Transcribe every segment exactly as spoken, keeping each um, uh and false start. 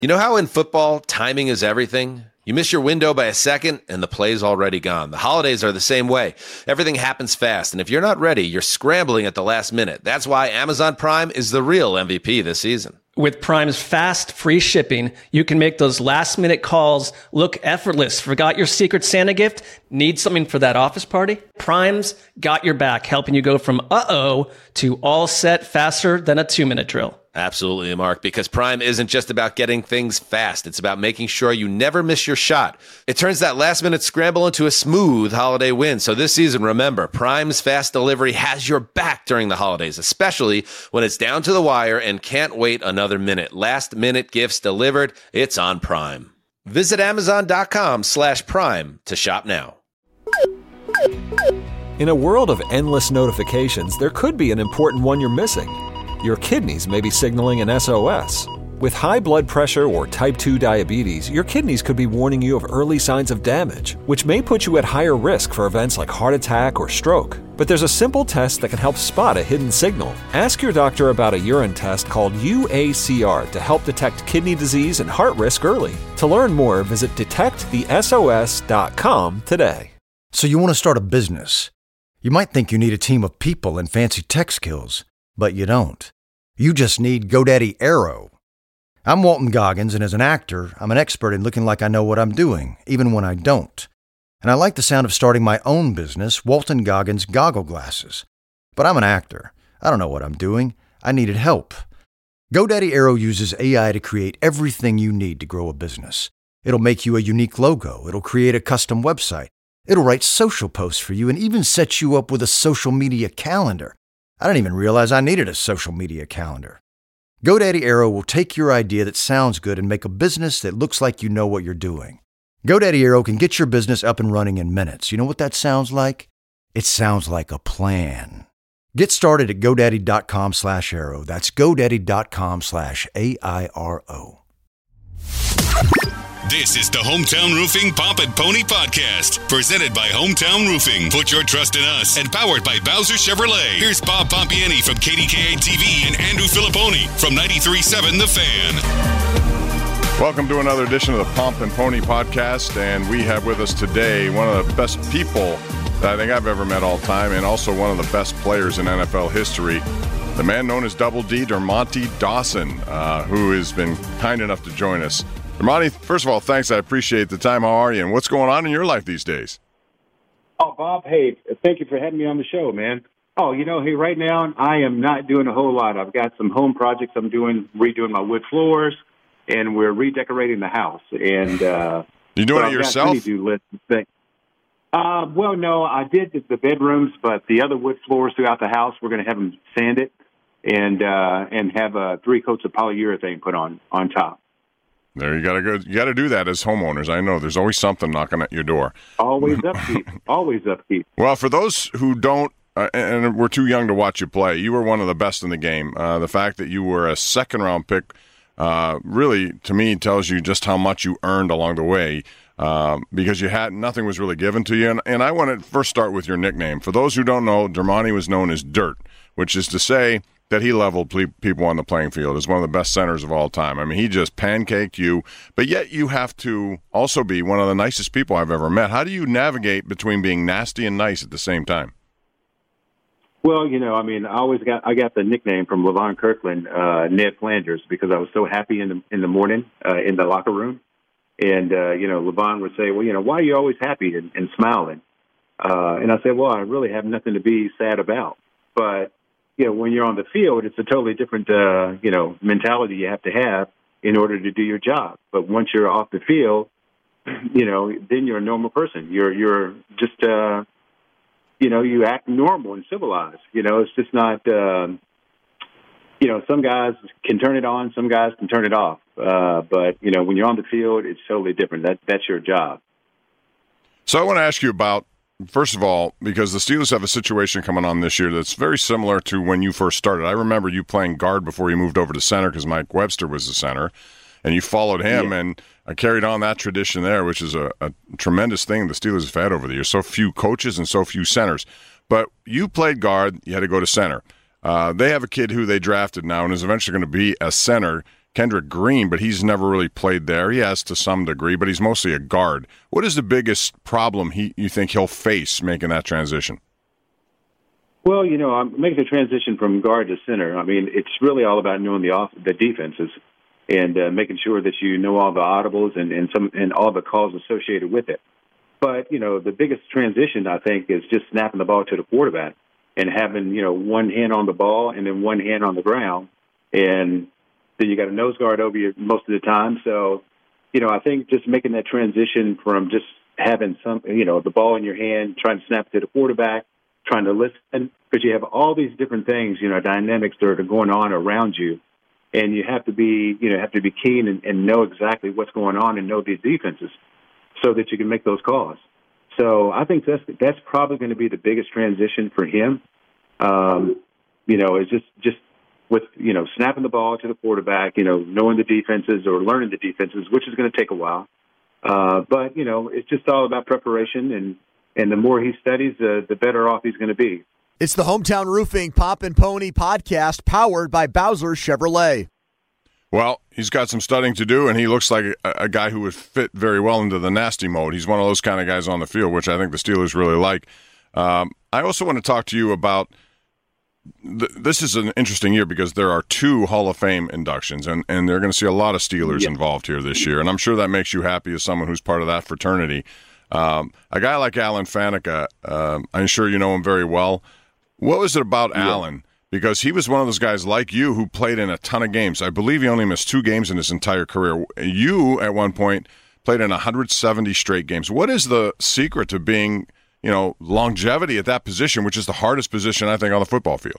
You know how in football, timing is everything? You miss your window by a second, and the play's already gone. The holidays are the same way. Everything happens fast, and if you're not ready, you're scrambling at the last minute. That's why Amazon Prime is the real M V P this season. With Prime's fast, free shipping, you can make those last-minute calls look effortless. Forgot your Secret Santa gift? Need something for that office party? Prime's got your back, helping you go from uh-oh to all set faster than a two-minute drill. Absolutely, Mark, because Prime isn't just about getting things fast. It's about making sure you never miss your shot. It turns that last-minute scramble into a smooth holiday win. So this season, remember, Prime's fast delivery has your back during the holidays, especially when it's down to the wire and can't wait another minute. Last-minute gifts delivered, it's on Prime. Visit Amazon.com slash Prime to shop now. In a world of endless notifications, there could be an important one you're missing. Your kidneys may be signaling an S O S. With high blood pressure or type two diabetes, your kidneys could be warning you of early signs of damage, which may put you at higher risk for events like heart attack or stroke. But there's a simple test that can help spot a hidden signal. Ask your doctor about a urine test called U A C R to help detect kidney disease and heart risk early. To learn more, visit detect the S O S dot com today. So you want to start a business. You might think you need a team of people and fancy tech skills. But you don't. You just need GoDaddy Aero. I'm Walton Goggins, and as an actor, I'm an expert in looking like I know what I'm doing, even when I don't. And I like the sound of starting my own business, Walton Goggins Goggle Glasses. But I'm an actor. I don't know what I'm doing. I needed help. GoDaddy Aero uses A I to create everything you need to grow a business. It'll make you a unique logo. It'll create a custom website. It'll write social posts for you and even set you up with a social media calendar. I didn't even realize I needed a social media calendar. GoDaddy Aero will take your idea that sounds good and make a business that looks like you know what you're doing. GoDaddy Aero can get your business up and running in minutes. You know what that sounds like? It sounds like a plan. Get started at GoDaddy.com slash Aero. That's GoDaddy.com slash A I R O. This is the Hometown Roofing Pomp and Pony Podcast, presented by Hometown Roofing. Put your trust in us and powered by Bowser Chevrolet. Here's Bob Pompiani from K D K A T V and Andrew Filipponi from ninety-three point seven The Fan. Welcome to another edition of the Pomp and Pony Podcast, and we have with us today one of the best people that I think I've ever met all time, and also one of the best players in N F L history. The man known as Double D, Dermontti Dawson, uh, who has been kind enough to join us. Dermontti, first of all, thanks. I appreciate the time. How are you? And what's going on in your life these days? Oh, Bob, hey, thank you for having me on the show, man. Oh, you know, hey, right now I am not doing a whole lot. I've got some home projects I'm doing, redoing my wood floors, and we're redecorating the house. And uh, you doing it yourself? Uh, well, no, I did the bedrooms, but the other wood floors throughout the house, we're going to have them sanded and uh, and have uh, three coats of polyurethane put on on top. There, you gotta go. You gotta do that as homeowners. I know there's always something knocking at your door. Always upkeep. Always upkeep. Well, for those who don't, uh, and we're too young to watch you play, you were one of the best in the game. Uh, the fact that you were a second round pick, uh, really, to me, tells you just how much you earned along the way. Um, because you had nothing was really given to you, and, and I want to first start with your nickname. For those who don't know, Dermontti was known as Dirt, which is to say that he leveled people on the playing field as one of the best centers of all time. I mean, he just pancaked you, but yet you have to also be one of the nicest people I've ever met. How do you navigate between being nasty and nice at the same time? Well, you know, I mean, I always got I got the nickname from LeVon Kirkland, uh, Ned Flanders, because I was so happy in the in the morning uh, in the locker room, and uh, you know, LeVon would say, "Well, you know, why are you always happy and, and smiling?" Uh, and I said, "Well, I really have nothing to be sad about." But you know, when you're on the field, it's a totally different, uh, you know, mentality you have to have in order to do your job. But once you're off the field, you know, then you're a normal person. You're you're just, uh, you know, you act normal and civilized. You know, it's just not, um, you know, some guys can turn it on, some guys can turn it off. Uh, but, you know, when you're on the field, it's totally different. That That's your job. So I want to ask you about, first of all, because the Steelers have a situation coming on this year that's very similar to when you first started. I remember you playing guard before you moved over to center because Mike Webster was the center, and you followed him, yeah. and I carried on that tradition there, which is a, a tremendous thing the Steelers have had over the years. So few coaches and so few centers. But you played guard, you had to go to center. Uh, they have a kid who they drafted now and is eventually going to be a center. Kendrick Green, but he's never really played there. He has to some degree, but he's mostly a guard. What is the biggest problem he you think he'll face making that transition? Well, you know, I'm making the transition from guard to center. I mean, it's really all about knowing the off, the defenses and uh, making sure that you know all the audibles and, and some and all the calls associated with it. But, you know, the biggest transition, I think, is just snapping the ball to the quarterback and having, you know, one hand on the ball and then one hand on the ground. And then you got a nose guard over you most of the time. So, you know, I think just making that transition from just having some, you know, the ball in your hand, trying to snap it to the quarterback, trying to listen, because you have all these different things, you know, dynamics that are going on around you. And you have to be, you know, have to be keen and, and know exactly what's going on and know these defenses so that you can make those calls. So I think that's that's probably going to be the biggest transition for him. Um, you know, is just just with, you know, snapping the ball to the quarterback, you know, knowing the defenses or learning the defenses, which is going to take a while. Uh, but, you know, it's just all about preparation, and, and the more he studies, uh, the better off he's going to be. It's the Hometown Roofing Pop and Pony podcast powered by Bowser Chevrolet. Well, he's got some studying to do, and he looks like a, a guy who would fit very well into the nasty mode. He's one of those kind of guys on the field, which I think the Steelers really like. Um, I also want to talk to you about th- this is an interesting year because there are two Hall of Fame inductions, and, and they're going to see a lot of Steelers yeah. involved here this year, and I'm sure that makes you happy as someone who's part of that fraternity. Um, a guy like Alan Faneca, um, I'm sure you know him very well. What was it about yeah. Alan? Because he was one of those guys like you who played in a ton of games. I believe he only missed two games in his entire career. You, at one point, played in one hundred seventy straight games. What is the secret to being, you know, longevity at that position, which is the hardest position, I think, on the football field?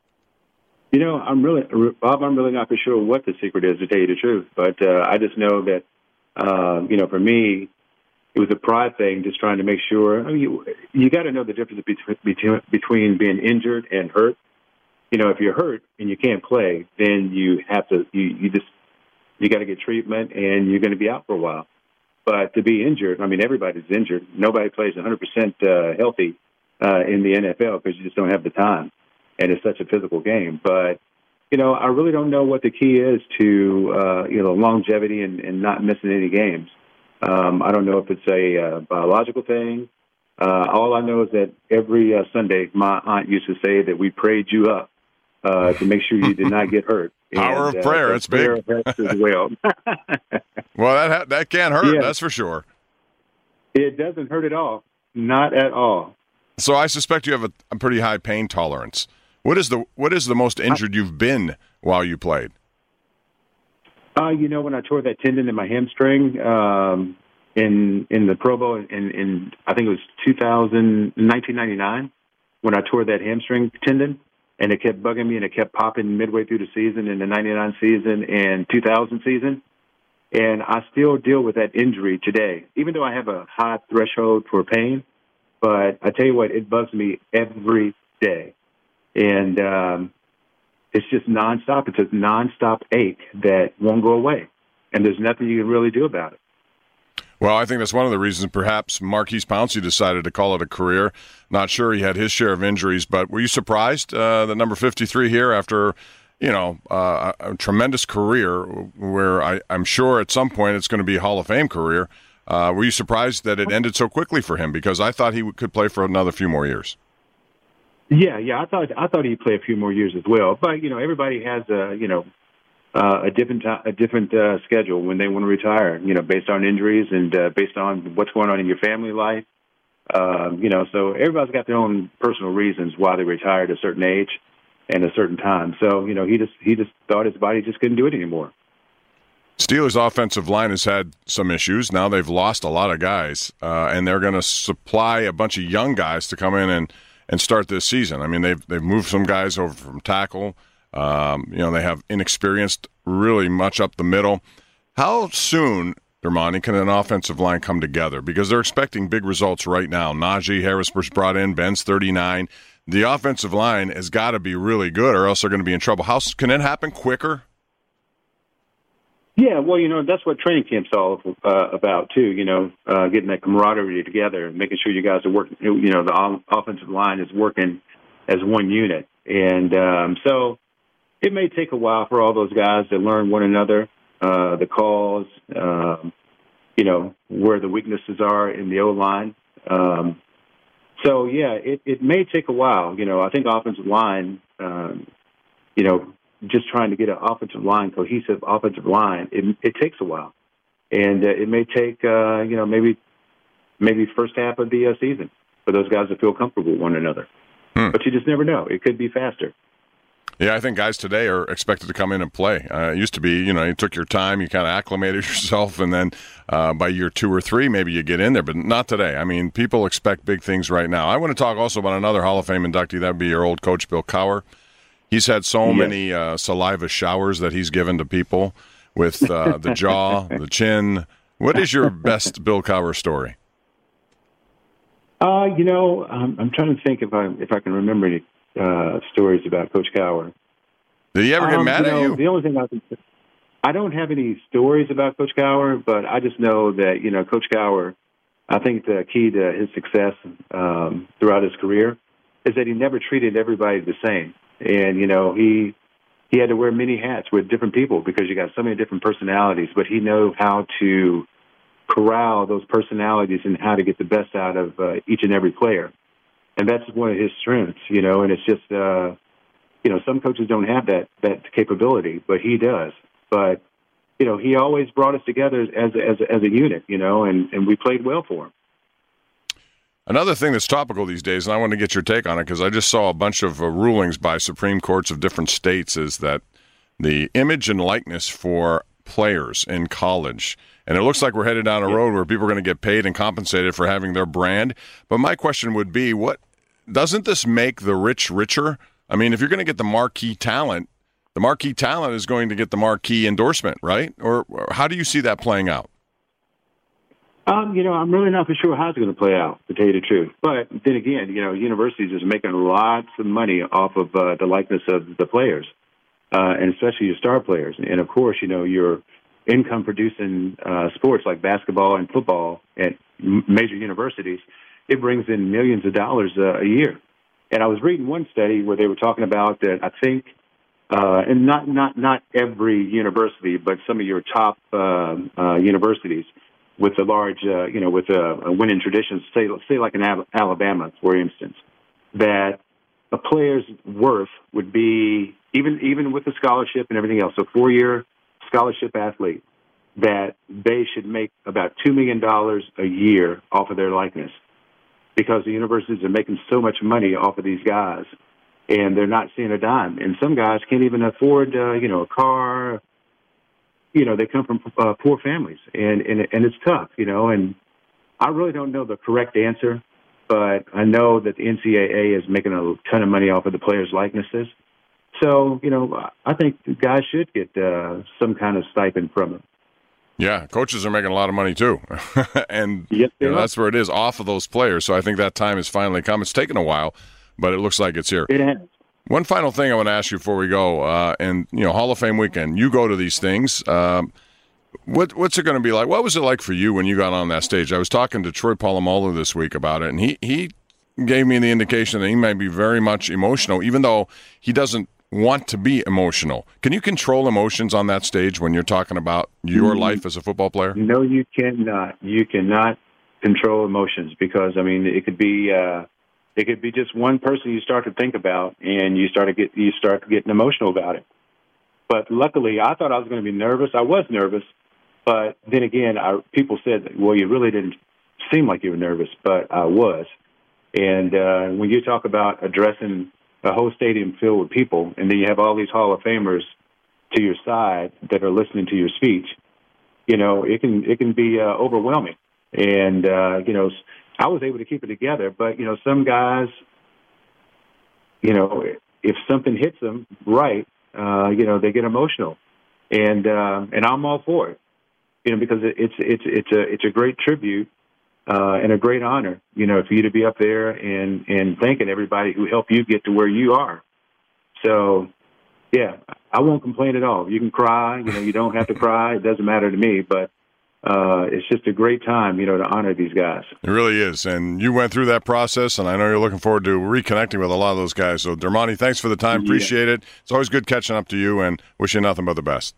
You know, I'm really, Bob, I'm really not for sure what the secret is, to tell you the truth. But uh, I just know that, uh, you know, for me, it was a pride thing, just trying to make sure. I mean, you, you got to know the difference between, between being injured and hurt. You know, if you're hurt and you can't play, then you have to, you, you just, you got to get treatment and you're going to be out for a while. But to be injured, I mean, everybody's injured. Nobody plays one hundred percent uh, healthy uh, in the N F L because you just don't have the time. And it's such a physical game. But, you know, I really don't know what the key is to, uh, you know, longevity and, and not missing any games. Um, I don't know if it's a uh, biological thing. Uh, all I know is that every uh, Sunday, my aunt used to say that we prayed you up uh, to make sure you did not get hurt. Power and, of prayer, uh, it's big. As well. Well, that ha- that can't hurt, yeah. that's for sure. It doesn't hurt at all. Not at all. So I suspect you have a, a pretty high pain tolerance. What is the what is the most injured you've been while you played? Uh, you know, when I tore that tendon in my hamstring um, in in the Pro Bowl in, in I think it was two thousand, nineteen ninety-nine, when I tore that hamstring tendon, and it kept bugging me and it kept popping midway through the season, in the ninety-nine season and two thousand season. And I still deal with that injury today, even though I have a high threshold for pain. But I tell you what, it bugs me every day. And um, it's just nonstop. It's a nonstop ache that won't go away. And there's nothing you can really do about it. Well, I think that's one of the reasons perhaps Maurkice Pouncey decided to call it a career. Not sure he had his share of injuries, but were you surprised uh, that number fifty-three here after, you know, uh, a, a tremendous career where I, I'm sure at some point it's going to be a Hall of Fame career. Uh, were you surprised that it ended so quickly for him? Because I thought he could play for another few more years. Yeah, yeah, I thought I thought he'd play a few more years as well. But you know, everybody has a you know uh, a different a different uh, schedule when they want to retire. You know, based on injuries and uh, based on what's going on in your family life. Um, you know, so everybody's got their own personal reasons why they retired at a certain age and a certain time. So you know, he just he just thought his body just couldn't do it anymore. Steelers' offensive line has had some issues. Now they've lost a lot of guys, uh, and they're going to supply a bunch of young guys to come in and, and start this season. I mean, they've they've moved some guys over from tackle. Um, you know, they have inexperienced really much up the middle. How soon, Dermontti, can an offensive line come together? Because they're expecting big results right now. Najee Harris was brought in. Ben's thirty-nine. The offensive line has got to be really good, or else they're going to be in trouble. How can it happen quicker? Yeah, well, you know, that's what training camp's all uh, about, too, you know, uh, getting that camaraderie together and making sure you guys are working, you know, the offensive line is working as one unit. And um, so, it may take a while for all those guys to learn one another, uh, the calls, um, you know, where the weaknesses are in the O-line. Um, so, yeah, it, it may take a while. You know, I think offensive line, um, you know, just trying to get an offensive line, cohesive offensive line, it, it takes a while. And uh, it may take, uh, you know, maybe maybe first half of the uh, season for those guys to feel comfortable with one another. Hmm. But you just never know. It could be faster. Yeah, I think guys today are expected to come in and play. Uh, it used to be, you know, you took your time, you kind of acclimated yourself, and then uh, by year two or three, maybe you get in there, but not today. I mean, people expect big things right now. I want to talk also about another Hall of Fame inductee. That would be your old coach, Bill Cowher. He's had so yes. many uh, saliva showers that he's given to people with uh, the jaw, the chin. What is your best Bill Cowher story? Uh, you know, I'm, I'm trying to think if I if I can remember any uh, stories about Coach Cowher. Did he ever get um, mad you at know, you? The only thing I can say, I don't have any stories about Coach Cowher, but I just know that, you know, Coach Cowher, I think the key to his success um, throughout his career is that he never treated everybody the same. And, you know, he he had to wear many hats with different people because you got so many different personalities, but he knew how to corral those personalities and how to get the best out of uh, each and every player. And that's one of his strengths, you know, and it's just, uh, you know, some coaches don't have that, that capability, but he does. But, you know, he always brought us together as a, as a, as a unit, you know, and, and we played well for him. Another thing that's topical these days, and I want to get your take on it because I just saw a bunch of uh, rulings by Supreme Courts of different states, is that the image and likeness for players in college, and it looks like we're headed down a road where people are going to get paid and compensated for having their brand. But my question would be, what doesn't this make the rich richer? I mean, if you're going to get the marquee talent, the marquee talent is going to get the marquee endorsement, right? Or, or how do you see that playing out? Um, you know, I'm really not for sure how it's going to play out, to tell you the truth. But then again, you know, universities is making lots of money off of uh, the likeness of the players, uh, and especially your star players. And, of course, you know, your income-producing uh, sports like basketball and football at major universities, it brings in millions of dollars uh, a year. And I was reading one study where they were talking about that I think, uh, and not, not, not every university, but some of your top uh, uh, universities, with a large, uh, you know, with a, a winning tradition, say, say like in Alabama, for instance, that a player's worth would be, even even with the scholarship and everything else, a four-year scholarship athlete, that they should make about two million dollars a year off of their likeness because the universities are making so much money off of these guys, and they're not seeing a dime. And some guys can't even afford, uh, you know, a car. You know, they come from uh, poor families, and, and and it's tough, you know, and I really don't know the correct answer, but I know that the N C double A is making a ton of money off of the players' likenesses. So, you know, I think the guys should get uh, some kind of stipend from it. Yeah, coaches are making a lot of money too, and yes, you know, that's where it is, off of those players. So I think that time has finally come. It's taken a while, but it looks like it's here. It has. One final thing I want to ask you before we go, uh, and you know, Hall of Fame weekend, you go to these things. Um, what, what's it going to be like? What was it like for you when you got on that stage? I was talking to Troy Polamalu this week about it, and he, he gave me the indication that he may be very much emotional, even though he doesn't want to be emotional. Can you control emotions on that stage when you're talking about your mm-hmm. life as a football player? No, you cannot. You cannot control emotions because, I mean, it could be uh, – It could be just one person you start to think about, and you start to get you start getting emotional about it. But luckily, I thought I was going to be nervous. I was nervous, but then again, I, people said, "Well, you really didn't seem like you were nervous," but I was. And uh, when you talk about addressing a whole stadium filled with people, and then you have all these Hall of Famers to your side that are listening to your speech, you know, it can it can be uh, overwhelming. And uh, you know. I was able to keep it together, but, you know, some guys, you know, if something hits them right, uh, you know, they get emotional, and uh, and I'm all for it, you know, because it's it's it's a it's a great tribute uh, and a great honor, you know, for you to be up there and and thanking everybody who helped you get to where you are. So, yeah, I won't complain at all. You can cry, you know, you don't have to cry. It doesn't matter to me, but uh, it's just a great time, you know, to honor these guys. It really is. And you went through that process, and I know you're looking forward to reconnecting with a lot of those guys. So, Dermontti, thanks for the time. Yeah. Appreciate it. It's always good catching up to you, and wish you nothing but the best.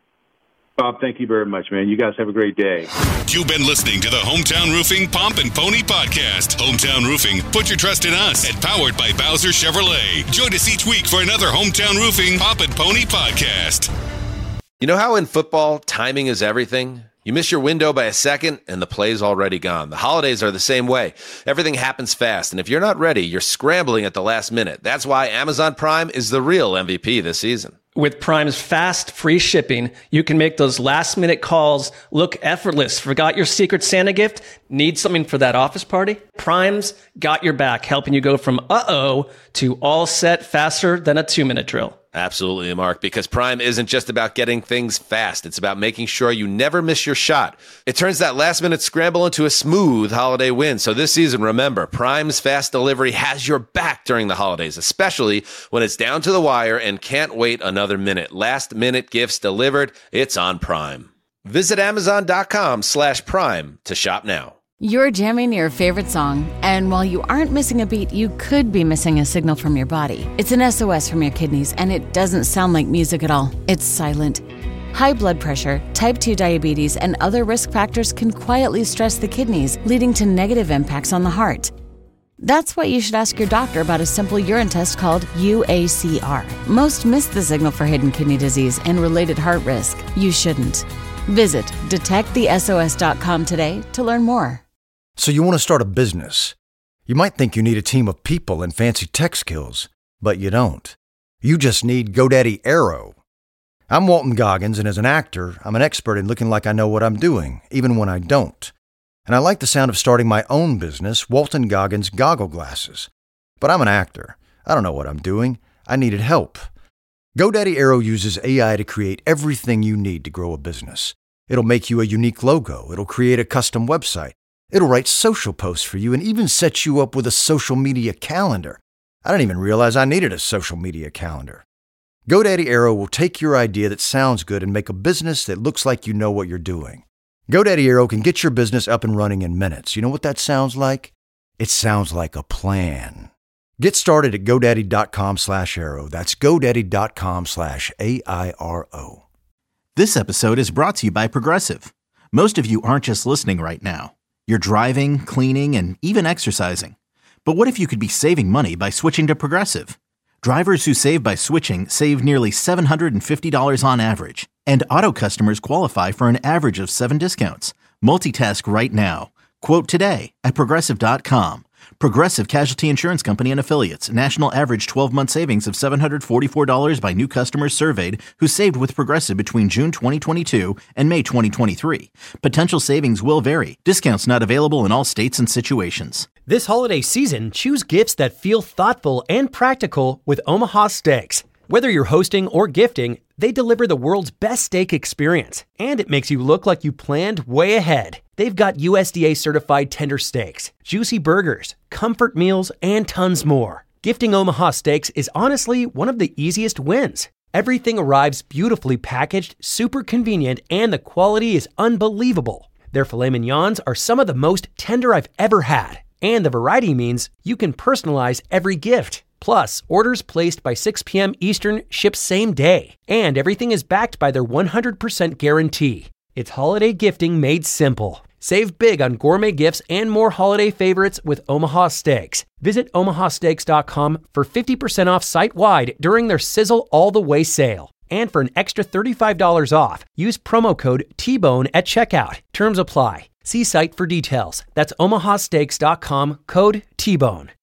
Bob, thank you very much, man. You guys have a great day. You've been listening to the Hometown Roofing Pomp and Pony Podcast. Hometown Roofing, put your trust in us, and powered by Bowser Chevrolet. Join us each week for another Hometown Roofing Pomp and Pony Podcast. You know how in football, timing is everything? You miss your window by a second, and the play's already gone. The holidays are the same way. Everything happens fast, and if you're not ready, you're scrambling at the last minute. That's why Amazon Prime is the real M V P this season. With Prime's fast, free shipping, you can make those last-minute calls look effortless. Forgot your Secret Santa gift? Need something for that office party? Prime's got your back, helping you go from uh-oh to all set faster than a two-minute drill. Absolutely, Mark, because Prime isn't just about getting things fast. It's about making sure you never miss your shot. It turns that last-minute scramble into a smooth holiday win. So this season, remember, Prime's fast delivery has your back during the holidays, especially when it's down to the wire and can't wait another minute. Last-minute gifts delivered, it's on Prime. Visit Amazon.com slash Prime to shop now. You're jamming your favorite song, and while you aren't missing a beat, you could be missing a signal from your body. It's an S O S from your kidneys, and it doesn't sound like music at all. It's silent. High blood pressure, type two diabetes, and other risk factors can quietly stress the kidneys, leading to negative impacts on the heart. That's why you should ask your doctor about a simple urine test called U A C R. Most miss the signal for hidden kidney disease and related heart risk. You shouldn't. Visit detect the S O S dot com today to learn more. So you want to start a business. You might think you need a team of people and fancy tech skills, but you don't. You just need GoDaddy Aero. I'm Walton Goggins, and as an actor, I'm an expert in looking like I know what I'm doing, even when I don't. And I like the sound of starting my own business, Walton Goggins Goggle Glasses. But I'm an actor. I don't know what I'm doing. I needed help. GoDaddy Aero uses A I to create everything you need to grow a business. It'll make you a unique logo. It'll create a custom website. It'll write social posts for you and even set you up with a social media calendar. I didn't even realize I needed a social media calendar. GoDaddy Aero will take your idea that sounds good and make a business that looks like you know what you're doing. GoDaddy Aero can get your business up and running in minutes. You know what that sounds like? It sounds like a plan. Get started at GoDaddy.com slash Aero. That's GoDaddy.com slash A I R O. This episode is brought to you by Progressive. Most of you aren't just listening right now. You're driving, cleaning, and even exercising. But what if you could be saving money by switching to Progressive? Drivers who save by switching save nearly seven hundred fifty dollars on average. And auto customers qualify for an average of seven discounts. Multitask right now. Quote today at Progressive dot com. Progressive Casualty Insurance Company and Affiliates. National average twelve-month savings of seven hundred forty-four dollars by new customers surveyed who saved with Progressive between June twenty twenty-two and May twenty twenty-three. Potential savings will vary. Discounts not available in all states and situations. This holiday season, choose gifts that feel thoughtful and practical with Omaha Steaks. Whether you're hosting or gifting, they deliver the world's best steak experience, and it makes you look like you planned way ahead. They've got U S D A-certified tender steaks, juicy burgers, comfort meals, and tons more. Gifting Omaha Steaks is honestly one of the easiest wins. Everything arrives beautifully packaged, super convenient, and the quality is unbelievable. Their filet mignons are some of the most tender I've ever had, and the variety means you can personalize every gift. Plus, orders placed by six p.m. Eastern ship same day, and everything is backed by their one hundred percent guarantee. It's holiday gifting made simple. Save big on gourmet gifts and more holiday favorites with Omaha Steaks. Visit Omaha Steaks dot com for fifty percent off site-wide during their Sizzle All the Way sale. And for an extra thirty-five dollars off, use promo code T bone at checkout. Terms apply. See site for details. That's Omaha Steaks dot com, code T bone.